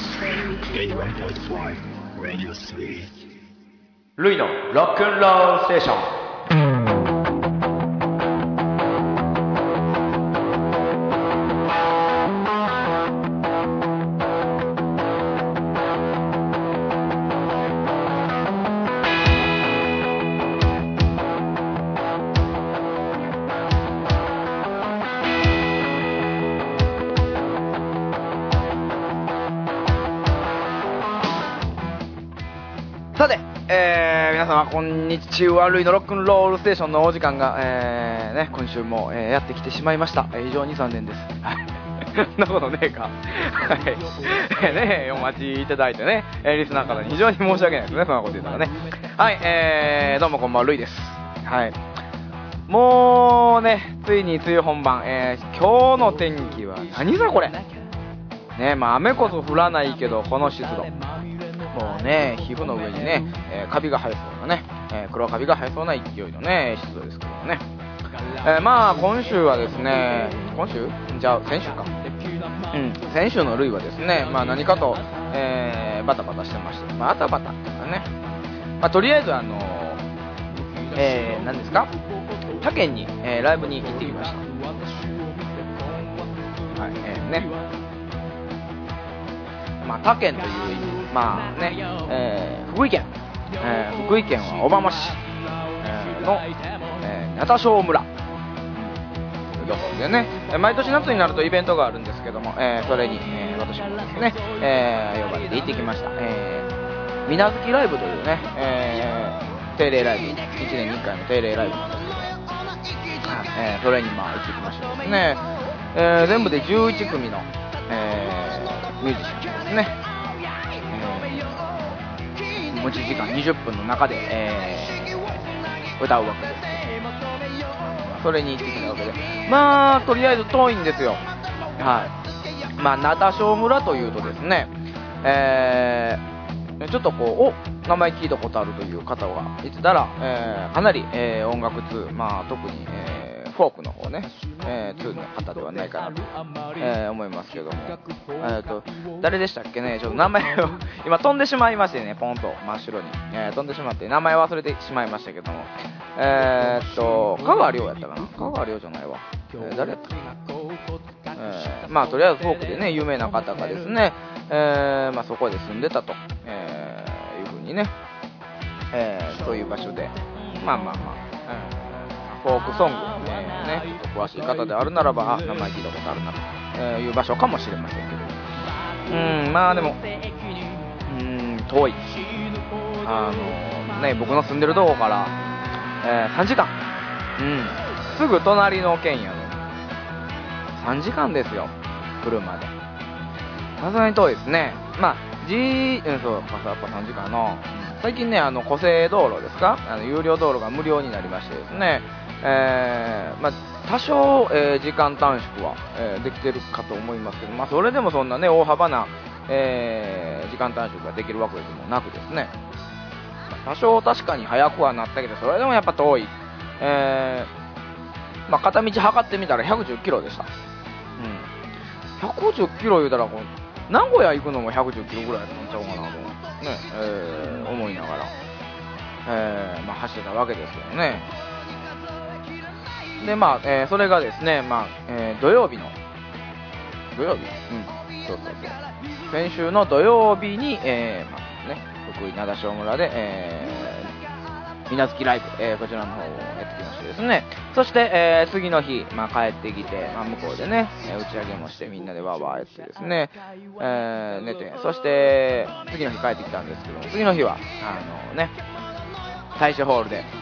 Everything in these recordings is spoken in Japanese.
ルイのロックンロールステーション。さて、皆様こんにちは。ルイのロックンロールステーションのお時間が、今週も、やってきてしまいました。非常に残念です。そんなことねえか。はい。ね、お待ちいただいてね、リスナーの方に非常に申し訳ないですね、そんなこと言ったらね。はい、どうもこんばんは、ルイです。はい。もうね、ついに梅雨本番、今日の天気は何さこれ。ね、まあ雨こそ降らないけど、この湿度。もうね、皮膚の上にね、カビが生えそうなね、黒カビが生えそうな勢いのね、湿度ですけどもね。まあ今週はですね、今週じゃあ先週か。先週のルイはですね、まあ何かと、バタバタしてました。バタバタっていうかね。まあとりあえず何ですか？他県に、ライブに行ってきました。はい、ね。まあ他県という意味。まあね、福井県は小浜市、の、名田小村というところでね、毎年夏になるとイベントがあるんですけども、それに、私もですね、呼ばれて行ってきました。水無月ライブというね、定例ライブ、1年に1回の定例ライブなんですけど、それにまあ行ってきましたですね、全部で11組の、ミュージシャンですね。持ち時間20分の中で、歌うわけです。それに行ってきたわけで、まあとりあえず遠いんですよ。はい。まあ名田小村というとですね、ちょっとこう名前聞いたことあるという方がいてたら、かなり、音楽通、まあ特に、フォークの方ね、通の方ではないかなと、思いますけども、誰でしたっけね、ちょっと名前を今飛んでしまいましてね、ポンと真っ白に、飛んでしまって名前忘れてしまいましたけども、香川亮やったかな、香川亮じゃないわ、誰やったかな、まあとりあえずフォークでね有名な方がですね、まあそこで住んでたと、いう風にね、そういう場所でまあフォークソング、ね、ちょっと詳しい方であるならば、名前聞いたことあるなという場所かもしれませんけど、まあでも、遠い。ね、僕の住んでるとこから、3時間、すぐ隣の県やのに、3時間ですよ、車で。さすがに遠いですね。まあ、そう、やっぱ3時間の、最近ね、湖西道路ですか、有料道路が無料になりましてですね、まあ、多少、時間短縮は、できてるかと思いますけど、まあ、それでもそんなね大幅な、時間短縮ができるわけでもなくですね、まあ、多少確かに早くはなったけど、それでもやっぱ遠い、まあ、片道測ってみたら110キロでした。110キロ言うたら名古屋行くのも110キロぐらいなんちゃうかなと、ね、思いながら、まあ、走ってたわけですけどね。でまあ、それがですね、まあ土曜日、そう先週の土曜日に、まあね、福井灘小村で、水無月ライブ、こちらの方をやってきましてですね、そして、次の日、まあ、帰ってきて、まあ、向こうでね、打ち上げもしてみんなでワーワーやってですね、寝て、そして次の日帰ってきたんですけども、次の日はね、大衆ホールで、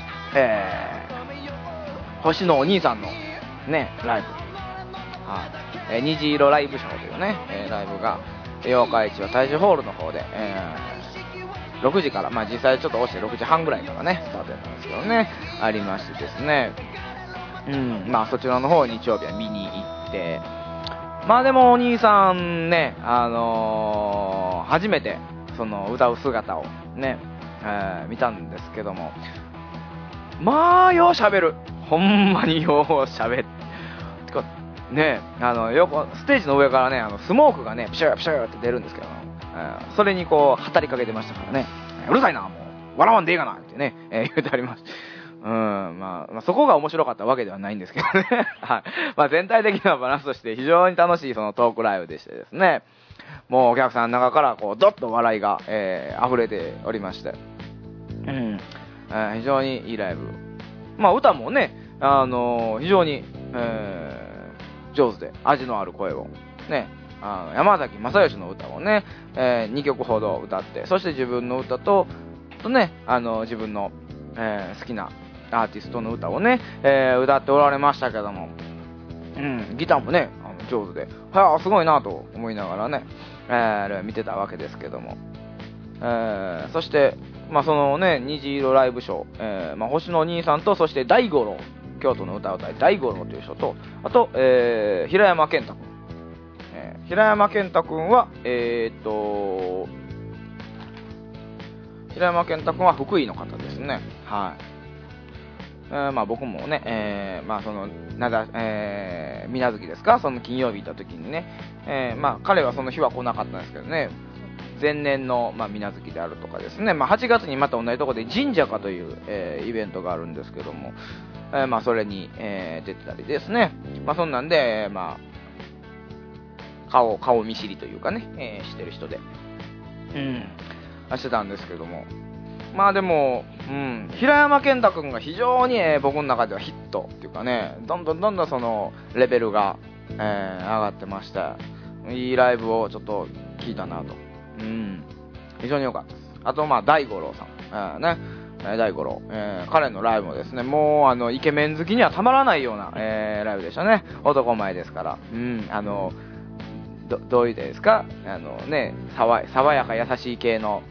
星のお兄さんのねライブ、虹色ライブショーというね、ライブが八日市は大衆ホールの方で、6時から、まあ実際ちょっと押して6時半ぐらいからねスタートやったんですけどね、ありましてですね、まあそちらの方日曜日は見に行って、まあでもお兄さんね、初めてその歌う姿をね、見たんですけども、まあよう喋る、ほんまによう喋る。 ね、横、ステージの上からね、スモークがね、プシュープシューって出るんですけど、それにこう、はたりかけてましたからね、うるさいな、もう、笑わんでいいかな、ってね、言うてあります。まあ、そこが面白かったわけではないんですけどね。はい。まあ、全体的なバランスとして非常に楽しいそのトークライブでしてですね、もうお客さんの中からこう、どっと笑いが、溢れておりまして、非常にいいライブ。まあ、歌もね、非常に、上手で味のある声をね、山崎正義の歌をね、2曲ほど歌って、そして自分の歌とね、自分の、好きなアーティストの歌をね、歌っておられましたけども、ギターもね、上手で、はあ、すごいなと思いながらね、見てたわけですけども、そして、まあ、そのね、虹色ライブショー、まあ、星のお兄さんと、そして大五郎、京都の歌を歌い大五郎という人と、あと、平山健太君。平山健太君は、平山健太君は福井の方ですね。はい。まあ僕もね、まあその、水無月ですか、その金曜日行った時にね、まあ彼はその日は来なかったんですけどね、前年の、まあ、水無月であるとかですね、まあ8月にまた同じところで神社かという、イベントがあるんですけども、まあそれに、出てたりですね、まあそんなんで、まあ顔見知りというかね、してる人で、してたんですけども、まあでも、平山健太君が非常に、僕の中ではヒットっていうかね、どんどんそのレベルが、上がってました。いいライブをちょっと聞いたなと。非常に良かったです。あとまあ大五郎さん、ね、大五郎、彼のライブもですね、もうイケメン好きにはたまらないような、ライブでしたね。男前ですから、どういうですか、ね、爽やか優しい系の、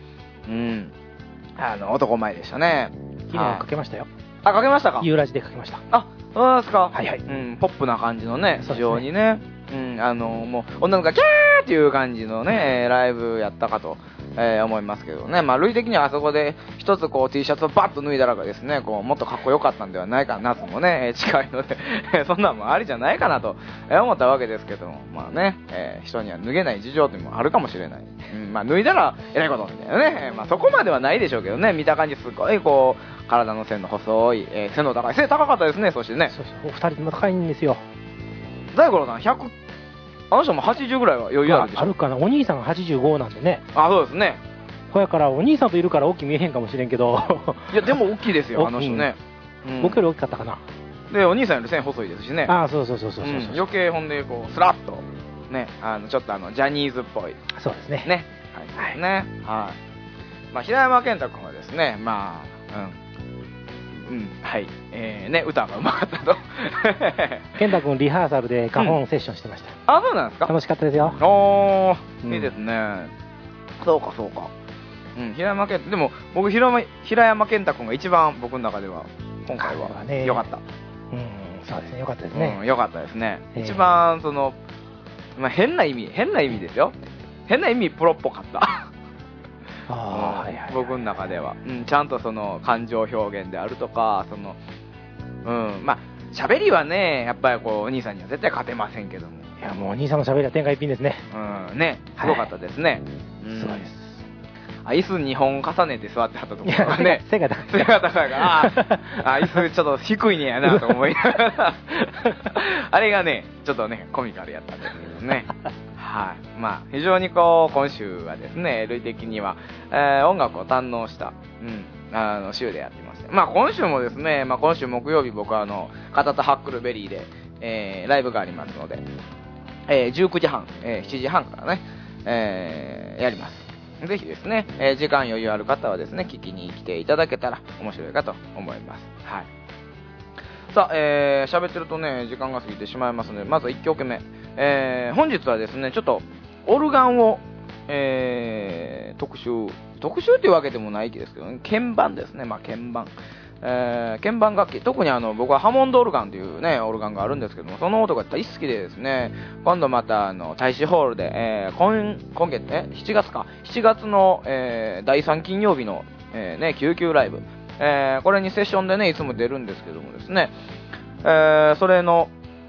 男前でしたね。 昨日かけましたよ。 あ、かけましたか。 ユーラジでかけました。 あ、そうですか。 はいはい。 ポップな感じのね、非常にね、もう女の子がキャーっていう感じのね、ライブやったかと、思いますけどね。まあ、類的にはあそこで一つこう T シャツをバッと脱いだらですね、こうもっとかっこよかったんではないかな、夏もね、近いのでそんなんもありじゃないかなと思ったわけですけども、まあね、人には脱げない事情というのもあるかもしれない。まあ、脱いだらえらいことみたいなね。まあ、そこまではないでしょうけどね、見た感じすごいこう、体の線の細い、背の高い、背高かったですね、そしてね。 そうそう、お二人とも高いんですよ。 大五郎さん、あの人も80ぐらいは余裕あるでしょ。 あるかな、お兄さんが85なんでね。 あ、そうですね。 ほやからお兄さんといるから大きく見えへんかもしれんけどいやでも大きいですよあの人ね、 僕より大きかったかな。 でお兄さんより線細いですしね。 ああ、そうそう、 余計ほんでこうスラッとね、ちょっとジャニーズっぽい。 そうですね。 ね、はいね、はい。まあ平山健太君はですね、まあはい、ね、歌がうまかったと健太君リハーサルで花本セッションしてました。 あ、そうなんですか。 楽しかったですよ。 おー、いいですね。そうかそうか。平山健太、でも僕平山健太君が一番僕の中では今回は良かった。 そうですね、良かったですね。 良かったですね。一番その、まあ、変な意味ですよ。変な意味プロっぽかった。僕の中では、ちゃんとその感情表現であるとか、その、まあ喋りはね、やっぱりこうお兄さんには絶対勝てませんけども。 いやもうお兄さんの喋りは天下一品ですね。 ね、すごかったですね。 すごいです。 椅子2本重ねて座ってはったところがね、 背が高いから椅子ちょっと低いねやなと思いながらあれがねちょっとねコミカルやったんですけどねはい。まあ非常にこう今週はですね類的には、音楽を堪能した、週でやってまして、まあ今週もですね、まあ今週木曜日僕は片田ハックルベリーで、ライブがありますので、19時半、7時半からね、やります。ぜひですね、時間余裕ある方はですね、聞きに来ていただけたら面白いかと思います。はい。さあ、喋ってるとね、時間が過ぎてしまいますので、まず1曲目。本日はですね、ちょっと、オルガンを、特集っていうわけでもないですけど、ね、鍵盤ですね。まあ、鍵盤。鍵盤楽器、特に僕はハモンドオルガンというね、オルガンがあるんですけども、その音が大好きでですね、今度また大使ホールで、今月、7月か、7月の、第3金曜日の、救急ライブ、これにセッションでね、いつも出るんですけどもですね、それの、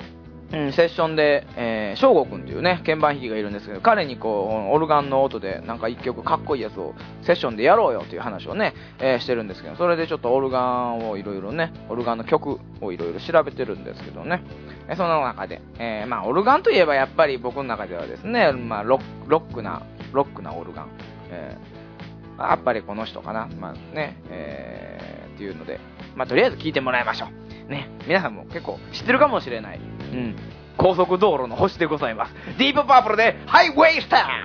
セッションで、翔吾くんっていうね、鍵盤弾きがいるんですけど、彼にこう、オルガンの音でなんか一曲かっこいいやつをセッションでやろうよっていう話をね、してるんですけど、それでちょっとオルガンをいろいろね、オルガンの曲をいろいろ調べてるんですけどね、その中で、まあ、オルガンといえばやっぱり僕の中ではですね、まあ、ロックなオルガン、やっぱりこの人かな、まあね、っていうので、まあ、とりあえず聞いてもらいましょう。ね、皆さんも結構知ってるかもしれない。うん。高速道路の星でございます。ディープパープルでハイウェイスター。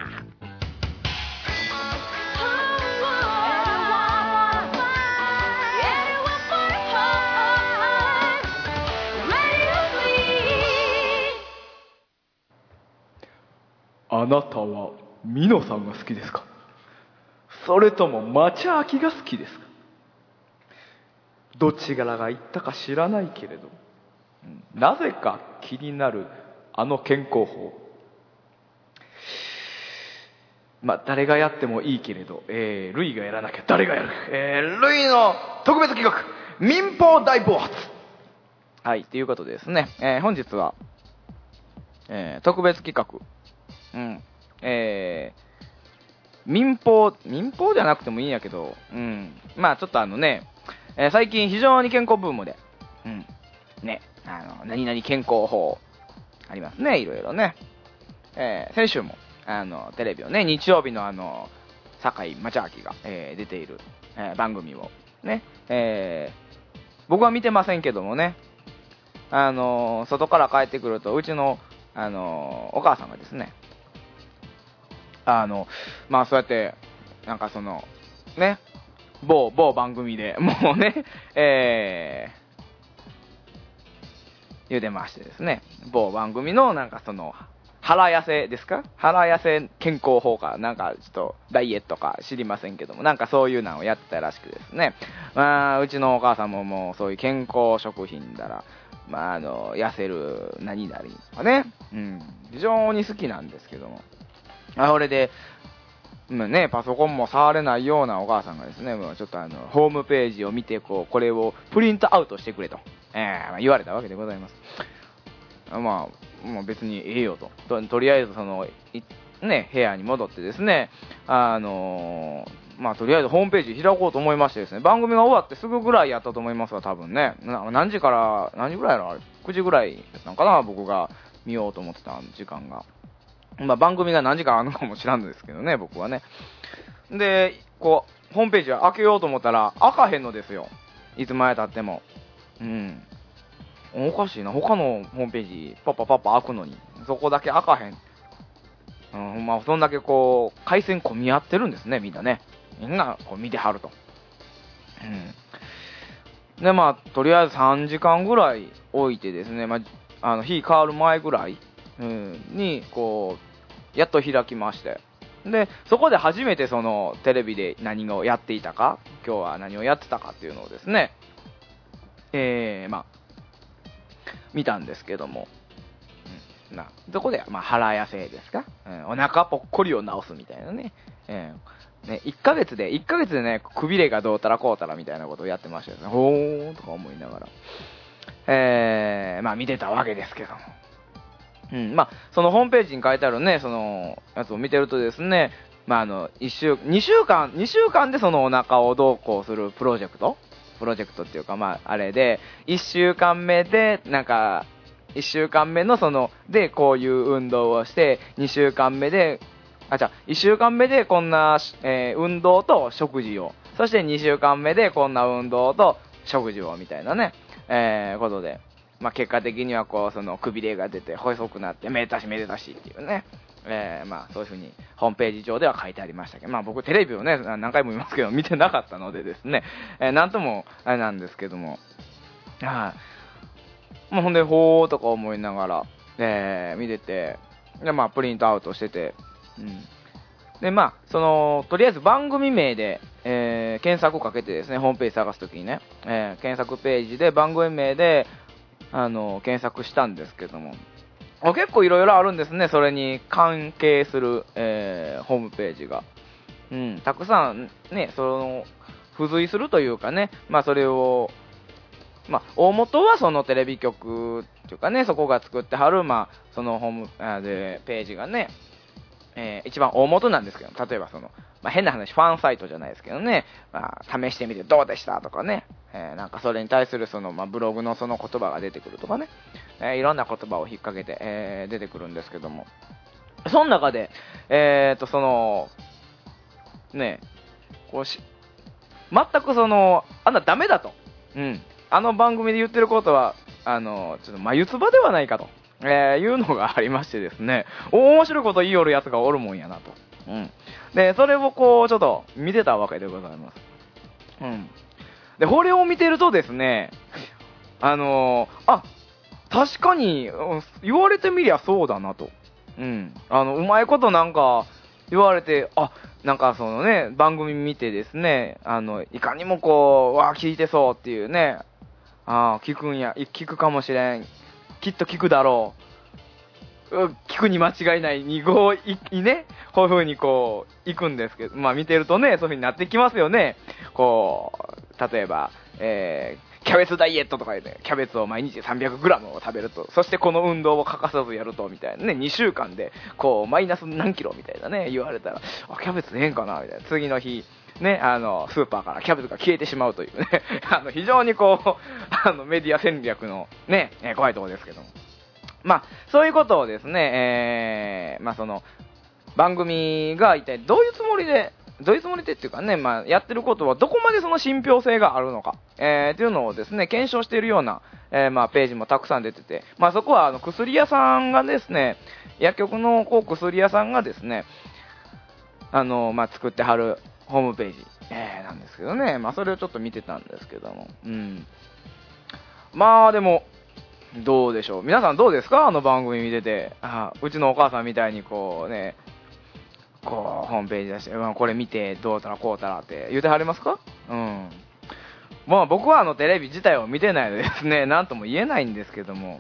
あなたはミノさんが好きですか？それともマチャアキが好きですか？どちらが言ったか知らないけれど、なぜか気になるあの健康法。まあ誰がやってもいいけれど、ルイがやらなきゃ誰がやる、ルイの特別企画民放大暴発。はいということでですね、本日は、特別企画、民放じゃなくてもいいんやけど、まあちょっと最近非常に健康ブームで、ね、何々健康法ありますね、いろいろね。先週もテレビをね、日曜日の堺マチャアキが、出ている、番組をね、僕は見てませんけどもね、外から帰ってくるとうちのお母さんがですね、まあそうやってなんかそのね、某番組でもうね、言うてましてですね、某番組のなんかその腹痩せですか、腹痩せ健康法かなんかちょっとダイエットか知りませんけども、なんかそういうのをやってたらしくですね、まあうちのお母さんももうそういう健康食品だら、まあ痩せる何々とかね、非常に好きなんですけども、それでね、パソコンも触れないようなお母さんがですね、もうちょっとホームページを見てこれをプリントアウトしてくれと、言われたわけでございます。まあもう別にええよと、とりあえずそのね、部屋に戻ってですね、まあとりあえずホームページ開こうと思いましてですね、番組が終わってすぐぐらいやったと思いますが、多分ね、何時ぐらいのあれ9時ぐらいなんかな、僕が見ようと思ってた時間が。まあ番組が何時間あるのかも知らんのですけどね、僕はね。で、こう、ホームページ開けようと思ったら、開かへんのですよ。いつまで経っても。おかしいな。他のホームページ、パッパ開くのに、そこだけ開かへん。まあそんだけこう、回線混み合ってるんですね、みんなね。みんなこう見てはると。で、まあ、とりあえず3時間ぐらい置いてですね、まあ、日変わる前ぐらい、に、こう、やっと開きまして。で、そこで初めてそのテレビで何をやっていたか、今日は何をやってたかっていうのをですね、まあ、見たんですけども、そこで、まあ、腹痩せですか、お腹ぽっこりを治すみたいなね、ね、1ヶ月でね、くびれがどうたらこうたらみたいなことをやってましたよね。ほーとか思いながら、まあ見てたわけですけども。まあ、そのホームページに書いてあるね、そのやつを見てるとですね、まあ2週間でそのお腹をどうこうするプロジェクトっていうか、まああれで、1週間目でなんか1週間目のそのでこういう運動をして、2週間目で1週間目でこんな、運動と食事を、そして2週間目でこんな運動と食事をみたいなね、ことで、まあ、結果的にはこうそのくびれが出て細くなってめでたしっていうね、まあそういう風にホームページ上では書いてありましたけど、まあ僕テレビをね何回も見ますけど見てなかったのでですね、なんともあれなんですけども、もうほんでほーとか思いながら、見てて、でまあプリントアウトしてて、でまあそのとりあえず番組名で、検索をかけてですね、ホームページ探すときにね、検索ページで番組名で検索したんですけども、結構いろいろあるんですね、それに関係する、ホームページが、たくさんね、その付随するというかね、まあそれを、まあ大元はそのテレビ局っていうかね、そこが作ってはる、まあ、そのホームでページがね、一番大元なんですけど、例えばその、まあ、変な話、ファンサイトじゃないですけどね、まあ、試してみてどうでしたとかね、なんかそれに対するその、まあ、ブログのその言葉が出てくるとかね、いろんな言葉を引っ掛けて、出てくるんですけども、その中で、その、ね、こう全くその、あんなダメだと。うん。あの番組で言ってることは、ちょっと眉唾ではないかと。いうのがありましてですね、面白いこと言いよるやつがおるもんやなと。うん。で、それをこう、ちょっと見てたわけでございます。うん。で、これを見てるとですね、確かに、言われてみりゃそうだなと。うん。うまいことなんか、言われて、なんかそのね、番組見てですね、いかにもこう、聞いてそうっていうね、聞くかもしれん。きっと聞くだろう。聞くに間違いない2号にね、こういう風にこう、行くんですけど、まあ見てるとね、そういう風になってきますよね。こう、例えば、キャベツダイエットとか言って、キャベツを毎日 300g を食べると、そしてこの運動を欠かさずやると、みたいなね、2週間で、こう、マイナス何キロみたいなね、言われたら、キャベツええんかなみたいな。次の日、ね、スーパーからキャベツが消えてしまうというね、非常にこう、メディア戦略のね、怖いところですけども。まあ、そういうことをですね、まあその、番組が一体どういうつもりでっていうかね、まあ、やってることはどこまでその信憑性があるのか、っていうのをですね、検証しているような、まあ、ページもたくさん出てて、まあ、そこは薬屋さんがですね、薬局のこう薬屋さんがですね、まあ、作ってはるホームページ、なんですけどね、まあ、それをちょっと見てたんですけども、うん。まあ、でも、どうでしょう。皆さんどうですか？あの番組見てて。うちのお母さんみたいにこうね、こう、ホームページ出して、これ見て、どうたらこうたらって言うてはりますか？うん。まあ僕はテレビ自体を見てないのでですね、なんとも言えないんですけども、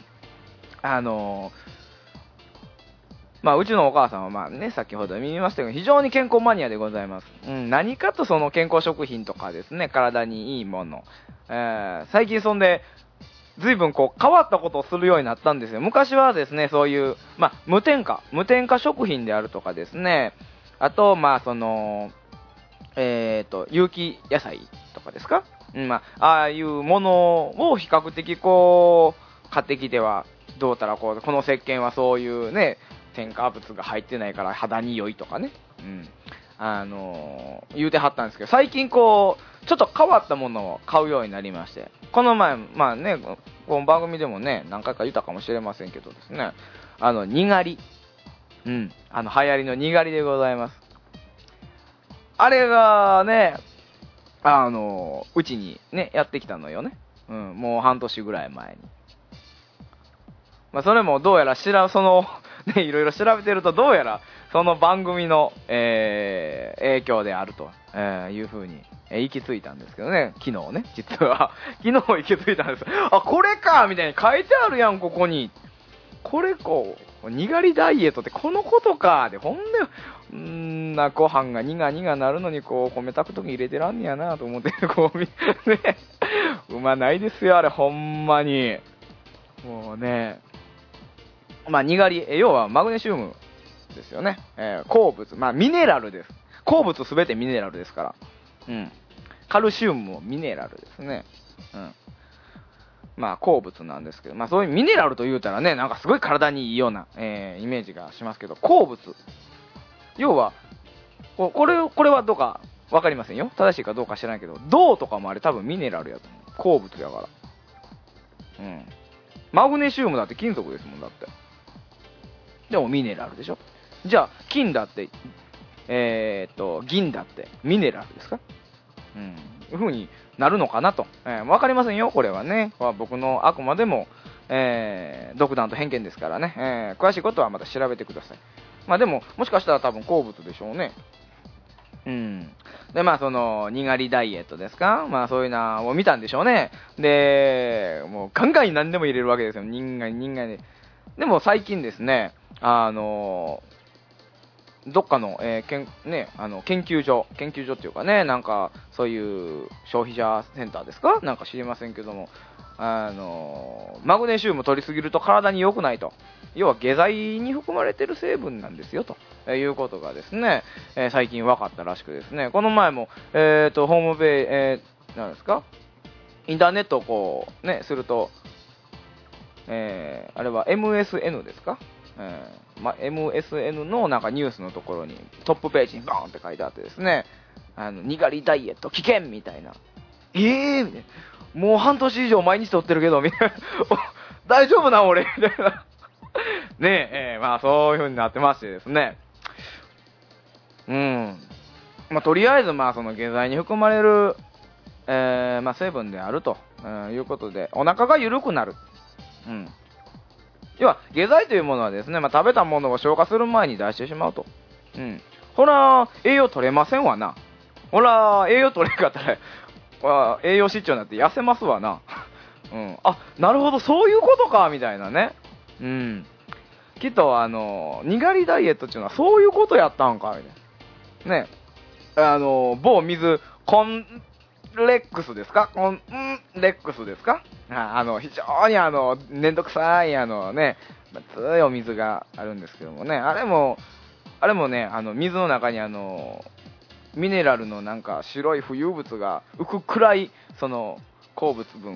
まあうちのお母さんはまあね、先ほど見ましたけど、非常に健康マニアでございます。うん、何かとその健康食品とかですね、体にいいもの。最近そんで、随分こう変わったことをするようになったんですよ。昔はですね、そういう、まあ無添加食品であるとかですね、あと、まあその、有機野菜とかですか？うん、まあ、ああいうものを比較的こう、買ってきては、どうたらこう、この石鹸はそういうね、添加物が入ってないから肌に良いとかね。うん。言うてはったんですけど、最近こう、ちょっと変わったものを買うようになりまして、この前、まあね、この番組でもね、何回か言ったかもしれませんけどですね、にがり。うん。流行りのにがりでございます。あれがね、うちにね、やってきたのよね。うん、もう半年ぐらい前に。まあ、それもどうやらね、いろいろ調べてると、どうやら、その番組の、影響であると、いうふうに、行き着いたんですけどね、昨日ね、実は。昨日行き着いたんです。これかみたいに書いてあるやん、ここに。これこう、にがりダイエットってこのことかで、ほんで、ご飯がニガニガなるのに、こう、米炊くとき入れてらんねやなと思って、こう、ね、うまないですよ、あれ、ほんまに。もうね、まあ、にがり、要はマグネシウムですよね。鉱物、まあ、ミネラルです。鉱物すべてミネラルですから。うん。カルシウムもミネラルですね。うん。まあ、鉱物なんですけど、まあ、そういうミネラルと言うたらね、なんかすごい体にいいような、イメージがしますけど、鉱物。要は、これはどうかわかりませんよ。正しいかどうか知らないけど、銅とかもあれ多分ミネラルやと思う。鉱物やから。うん。マグネシウムだって金属ですもん、だって。でもミネラルでしょ。じゃあ、金だって、銀だってミネラルですか？うん。いう風になるのかなと。わかりませんよ、これはね。僕のあくまでも、独断と偏見ですからね。詳しいことはまた調べてください。まあでも、もしかしたら多分鉱物でしょうね。うん。で、まあその、にがりダイエットですか？まあそういうのを見たんでしょうね。で、もうガンガン何でも入れるわけですよ。人間で。でも最近ですね、どっかの、研究所っていうかね、なんか、そういう消費者センターですかなんか知りませんけども、 マグネシウム取りすぎると体に良くないと。要は下剤に含まれてる成分なんですよということがですね、最近分かったらしくですね、この前も、ホームページ、なんですか、インターネットをこうねすると、あれは MSN ですか、MSN のなんかニュースのところにトップページにバーンって書いてあってですね、にがりダイエット危険みたいな、みたいな、もう半年以上毎日撮ってるけどみたいな大丈夫な俺みたいなねえ、まあそういう風になってましてですね、まあとりあえずまあその下剤に含まれる、まあ成分であると、いうことでお腹が緩くなる。要は下剤というものはですね、まあ食べたものを消化する前に出してしまうと。ほら栄養取れませんわな。ほら栄養取れんかったら栄養失調になって痩せますわな。あ、なるほどそういうことかみたいなね。きっとにがりダイエットっていうのはそういうことやったんかみたいなね。某水コンレックスですか、コンレックスですか、非常にめんどくさいね熱いお水があるんですけどもね、あれもね水の中にミネラルのなんか白い浮遊物が浮くくらいその鉱石分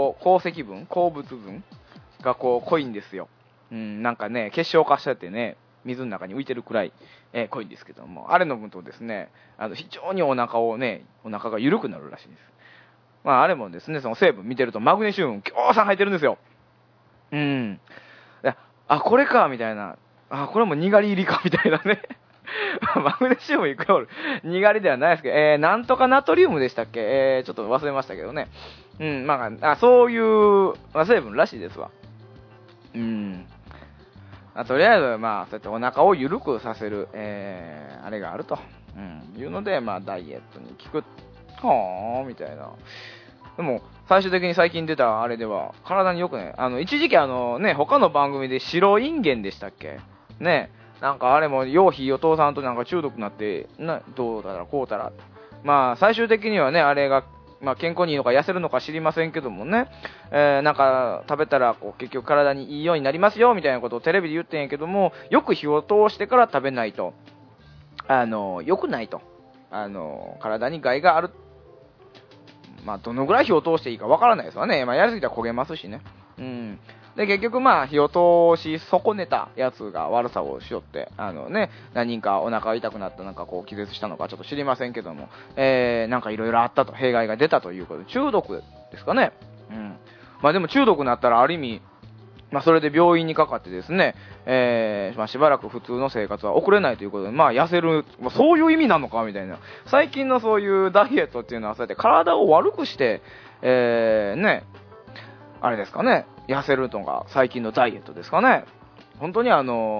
がこう濃いんですよ。なんかね結晶化しちゃってね水の中に浮いてるくらい、濃いんですけども、あれ飲むとですね非常にお腹が緩くなるらしいです。まああれもですねその成分見てるとマグネシウムぎょうさん入ってるんですよ。これかみたいな、これもにがり入りかみたいなねマグネシウムイコールにがりではないですけど、なんとかナトリウムでしたっけ、ちょっと忘れましたけどね。まあそういう、成分らしいですわ。とりあえずまあそうやってお腹を緩くさせる、あれがあると、いうのでまあダイエットに効くはあみたいな。でも最終的に最近出たあれでは体によくね、一時期他の番組で白インゲンでしたっけね、なんかあれも用費を通さんとなんか中毒になってどうだらこうだら、まあ最終的にはねあれがまあ、健康にいいのか痩せるのか知りませんけどもね、なんか食べたらこう結局体にいいようになりますよみたいなことをテレビで言ってんやけども、よく火を通してから食べないと良くないと、体に害がある。まあどのぐらい火を通していいかわからないですわね。まあやりすぎたら焦げますしね。で結局まあ火を通し損ねたやつが悪さをしよって、何人かお腹が痛くなった、なんかこう気絶したのかちょっと知りませんけども、なんかいろいろあったと、弊害が出たということで中毒ですかね。まあでも中毒になったらある意味、まあそれで病院にかかってですね、まあしばらく普通の生活は送れないということで、まあ痩せる、まあ、そういう意味なのかみたいな。最近のそういうダイエットっていうのはそうやって体を悪くして、あれですかね、痩せるのが最近のダイエットですかね。本当に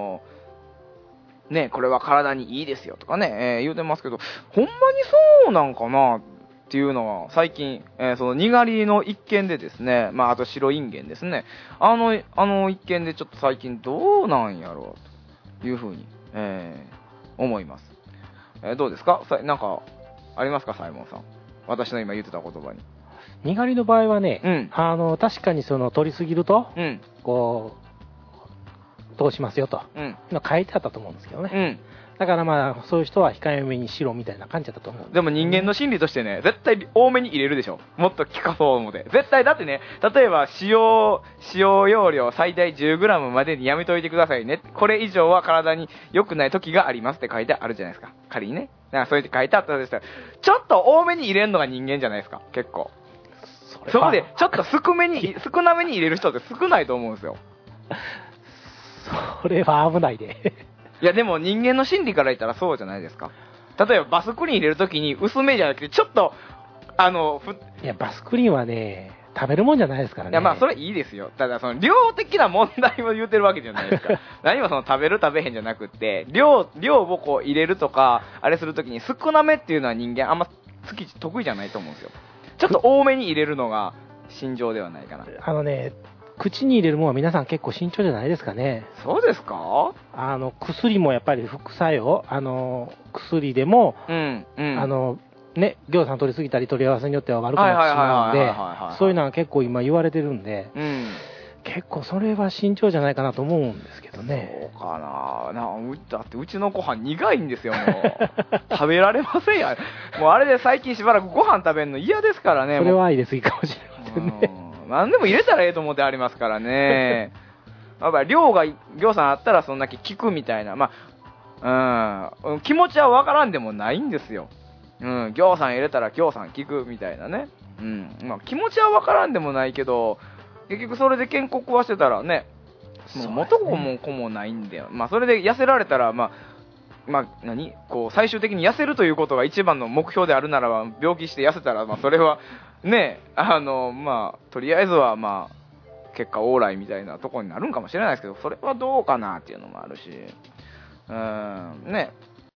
これは体にいいですよとかね、言うてますけど、ほんまにそうなんかなっていうのは最近、そのにがりの一件でですね、まああと白インゲンですね、一件でちょっと最近どうなんやろうというふうに、思います。どうですか、なんかありますか、サイモンさん。私の今言ってた言葉に。 にがりの場合はね、確かにその取りすぎると、こう通しますよと、書いてあったと思うんですけどね。だからまあそういう人は控えめにしろみたいな感じだったと思うんです。 でも人間の心理としてね、絶対多めに入れるでしょ。もっと効かそう思って。絶対だってね、例えば使用容量最大 10g までにやめといてくださいね。これ以上は体に良くない時がありますって書いてあるじゃないですか。仮にね。だからそうやって書いてあったとしたら、ちょっと多めに入れるのが人間じゃないですか。結構。そこでちょっと少なめに入れる人って少ないと思うんですよ。 それは危ないで。 いやでも人間の心理から言ったらそうじゃないですか。例えばバスクリーン入れるときに薄めじゃなくてちょっといやバスクリーンはね食べるもんじゃないですからね。 いやまあそれいいですよ。ただその量的な問題を言ってるわけじゃないですか。何もその食べる食べへんじゃなくて量をこう入れるとかあれするときに少なめっていうのは人間あんま得意じゃないと思うんですよ。ちょっと多めに入れるのが心情ではないかな。 口に入れるものは皆さん結構慎重じゃないですかね。 そうですか？ 薬もやっぱり副作用、薬でも、 ね、行さん取りすぎたり取り合わせによっては悪くなってしまうんで、そういうのは結構今言われてるんで、結構それは慎重じゃないかなと思うんですけどね。 そうかな。だってうちのご飯苦いんですよ、もう。食べられませんや。もうあれで最近しばらくご飯食べるの嫌ですからね。 それは入れすぎかもしれませんね。 何でも入れたらええと思ってありますからね。やっぱり量が行さんあったらそんだけ効くみたいな。気持ちはわからんでもないんですよ。行さん入れたら行さん効くみたいなね。気持ちはわからんでもないけど、結局それで健康壊してたらね、もう元も子もないんだよ。それで痩せられたら、最終的に痩せるということが一番の目標であるならば、病気して痩せたら、それはね、とりあえずは結果オーライみたいなところになるんかもしれないですけど、それはどうかなっていうのもあるし、ね、